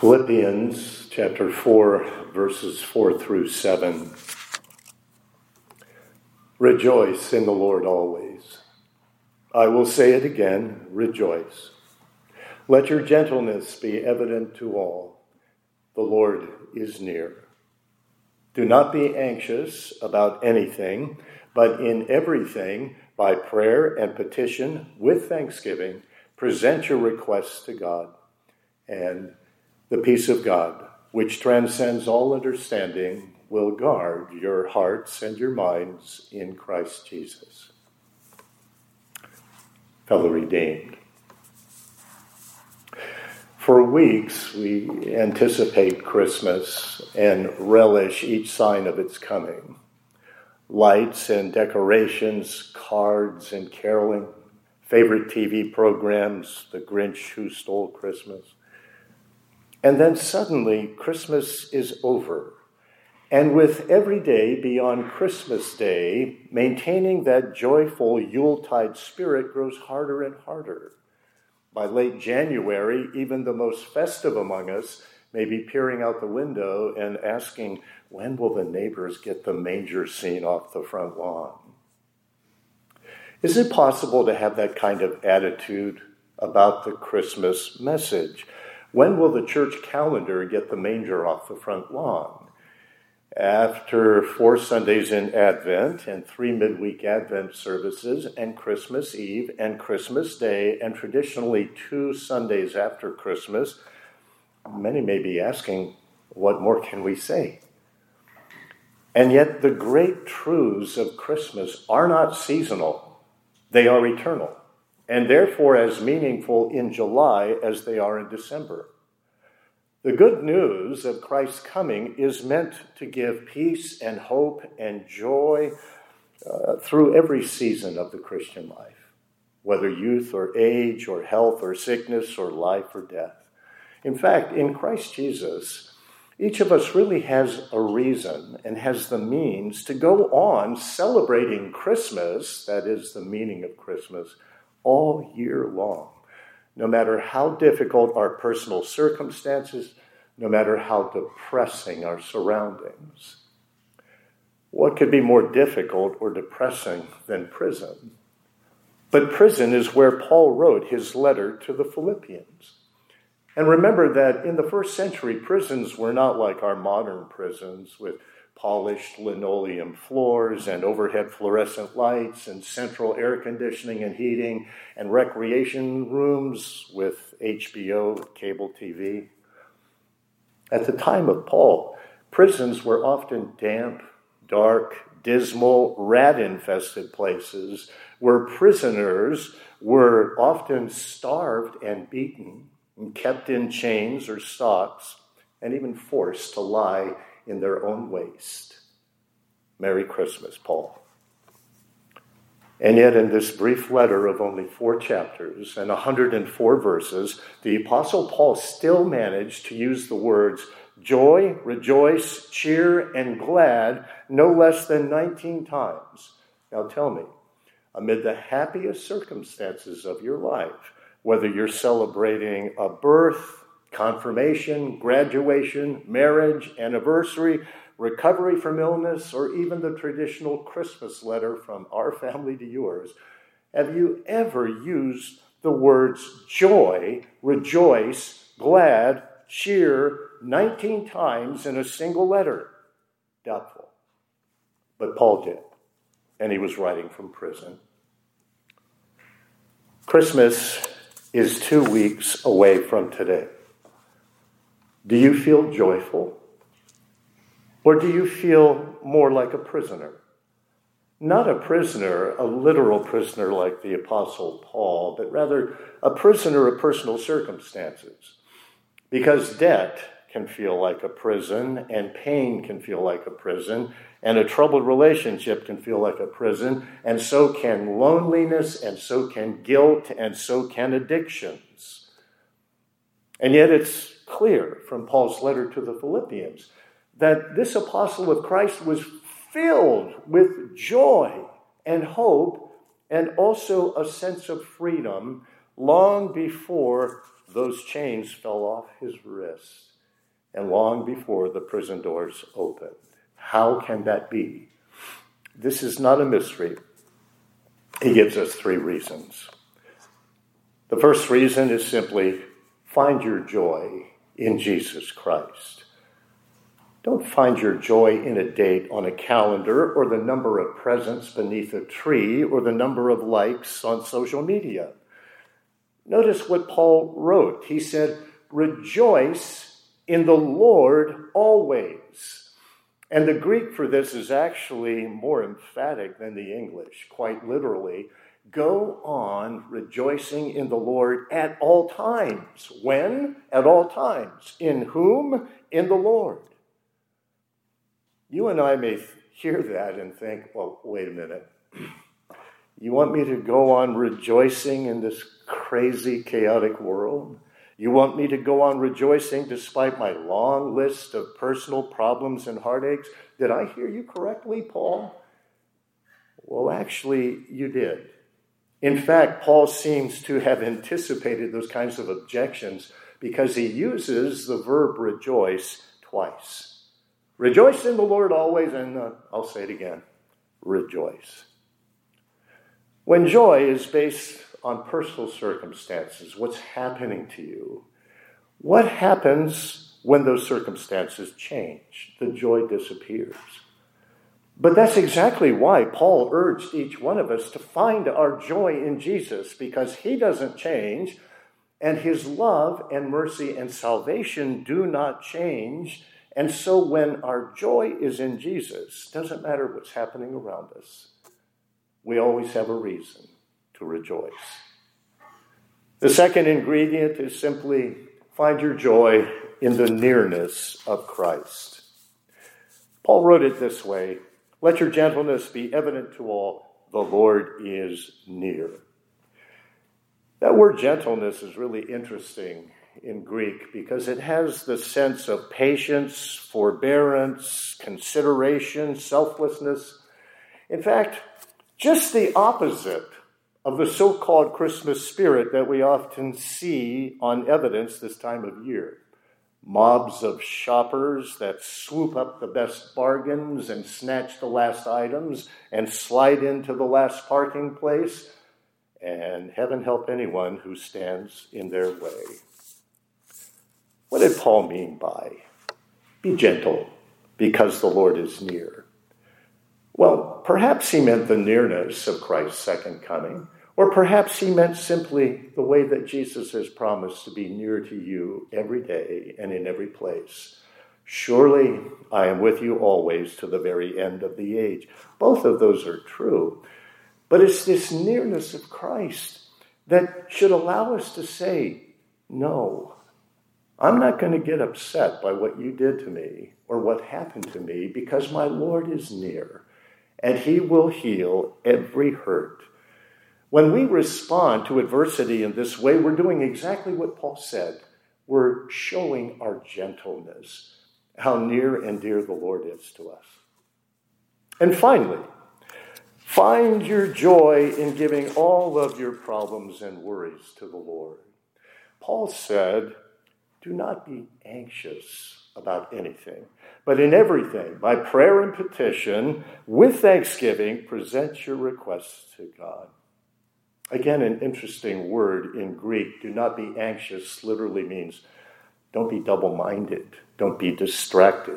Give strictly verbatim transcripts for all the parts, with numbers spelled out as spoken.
Philippians chapter four, verses four through seven. Rejoice in the Lord always. I will say it again, rejoice. Let your gentleness be evident to all. The Lord is near. Do not be anxious about anything, but in everything, by prayer and petition, with thanksgiving, present your requests to God. And the peace of God, which transcends all understanding, will guard your hearts and your minds in Christ Jesus. Fellow redeemed, for weeks we anticipate Christmas and relish each sign of its coming. Lights and decorations, cards and caroling, favorite T V programs, The Grinch Who Stole Christmas. And then suddenly Christmas is over. And with every day beyond Christmas Day, maintaining that joyful Yuletide spirit grows harder and harder. By late January, even the most festive among us may be peering out the window and asking, when will the neighbors get the manger scene off the front lawn? Is it possible to have that kind of attitude about the Christmas message? When will the church calendar get the manger off the front lawn? After four Sundays in Advent and three midweek Advent services and Christmas Eve and Christmas Day and traditionally two Sundays after Christmas, many may be asking, what more can we say? And yet the great truths of Christmas are not seasonal. They are eternal, and therefore as meaningful in July as they are in December. The good news of Christ's coming is meant to give peace and hope and joy uh, through every season of the Christian life, whether youth or age or health or sickness or life or death. In fact, in Christ Jesus, each of us really has a reason and has the means to go on celebrating Christmas, that is the meaning of Christmas, all year long. No matter how difficult our personal circumstances, no matter how depressing our surroundings. What could be more difficult or depressing than prison? But prison is where Paul wrote his letter to the Philippians. And remember that in the first century, prisons were not like our modern prisons with polished linoleum floors and overhead fluorescent lights and central air conditioning and heating and recreation rooms with H B O, cable T V. At the time of Paul, prisons were often damp, dark, dismal, rat-infested places where prisoners were often starved and beaten and kept in chains or stocks and even forced to lie in their own waste. Merry Christmas, Paul. And yet in this brief letter of only four chapters and one hundred four verses, the Apostle Paul still managed to use the words joy, rejoice, cheer, and glad no less than nineteen times. Now tell me, amid the happiest circumstances of your life, whether you're celebrating a birth, confirmation, graduation, marriage, anniversary, recovery from illness, or even the traditional Christmas letter from our family to yours, have you ever used the words joy, rejoice, glad, cheer nineteen times in a single letter? Doubtful. But Paul did, and he was writing from prison. Christmas is two weeks away from today. Do you feel joyful? Or do you feel more like a prisoner? Not a prisoner, a literal prisoner like the Apostle Paul, but rather a prisoner of personal circumstances. Because debt can feel like a prison, and pain can feel like a prison, and a troubled relationship can feel like a prison, and so can loneliness, and so can guilt, and so can addictions. And yet it's clear from Paul's letter to the Philippians that this apostle of Christ was filled with joy and hope and also a sense of freedom long before those chains fell off his wrists. and long before the prison doors opened. How can that be? This is not a mystery. He gives us three reasons. The first reason is simply find your joy in Jesus Christ. Don't find your joy in a date on a calendar or the number of presents beneath a tree or the number of likes on social media. Notice what Paul wrote. He said, rejoice in the Lord always. And the Greek for this is actually more emphatic than the English, quite literally. Go on rejoicing in the Lord at all times. When? At all times. In whom? In the Lord. You and I may hear that and think, well, wait a minute. You want me to go on rejoicing in this crazy, chaotic world? You want me to go on rejoicing despite my long list of personal problems and heartaches? Did I hear you correctly, Paul? Well, actually, you did. In fact, Paul seems to have anticipated those kinds of objections because he uses the verb rejoice twice. Rejoice in the Lord always, and uh, I'll say it again, rejoice. When joy is based on personal circumstances, what's happening to you, what happens when those circumstances change? The joy disappears. But that's exactly why Paul urged each one of us to find our joy in Jesus, because he doesn't change, and his love and mercy and salvation do not change. And so when our joy is in Jesus, doesn't matter what's happening around us, we always have a reason to rejoice. The second ingredient is simply find your joy in the nearness of Christ. Paul wrote it this way, let your gentleness be evident to all, the Lord is near. That word gentleness is really interesting in Greek because it has the sense of patience, forbearance, consideration, selflessness. In fact, just the opposite of the so-called Christmas spirit that we often see on evidence this time of year. Mobs of shoppers that swoop up the best bargains and snatch the last items and slide into the last parking place. And heaven help anyone who stands in their way. What did Paul mean by be gentle because the Lord is near? Well, perhaps he meant the nearness of Christ's second coming, or perhaps he meant simply the way that Jesus has promised to be near to you every day and in every place. Surely I am with you always to the very end of the age. Both of those are true. But it's this nearness of Christ that should allow us to say, no, I'm not going to get upset by what you did to me or what happened to me because my Lord is near and he will heal every hurt. When we respond to adversity in this way, we're doing exactly what Paul said. We're showing our gentleness, how near and dear the Lord is to us. And finally, find your joy in giving all of your problems and worries to the Lord. Paul said, do not be anxious about anything, but in everything, by prayer and petition, with thanksgiving, present your requests to God. Again, an interesting word in Greek. Do not be anxious literally means don't be double-minded. Don't be distracted.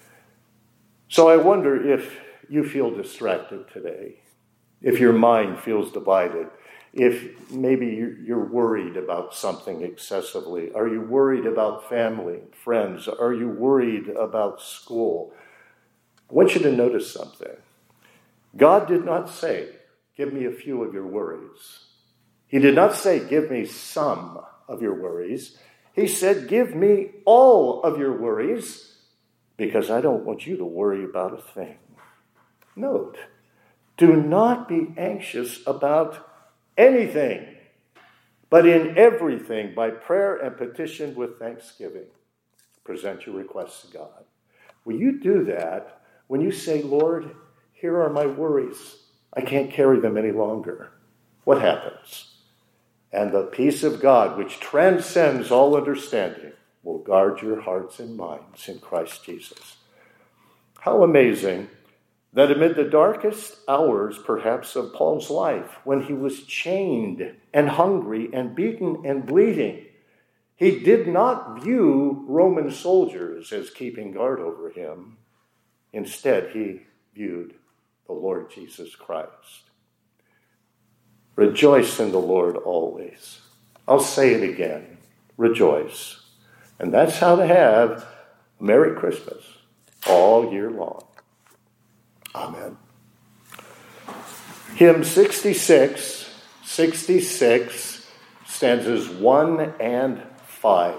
So I wonder if you feel distracted today, if your mind feels divided, if maybe you're worried about something excessively. Are you worried about family, friends? Are you worried about school? I want you to notice something. God did not say, give me a few of your worries. He did not say, give me some of your worries. He said, give me all of your worries because I don't want you to worry about a thing. Note, do not be anxious about anything, but in everything, by prayer and petition with thanksgiving, present your requests to God. Will you do that when you say, Lord, here are my worries. I can't carry them any longer. What happens? And the peace of God, which transcends all understanding, will guard your hearts and minds in Christ Jesus. How amazing that amid the darkest hours, perhaps, of Paul's life, when he was chained and hungry and beaten and bleeding, he did not view Roman soldiers as keeping guard over him. Instead, he viewed the Lord Jesus Christ. Rejoice in the Lord always. I'll say it again. Rejoice. And that's how to have a Merry Christmas all year long. Amen. Hymn sixty-six, sixty-six, stanzas one and five.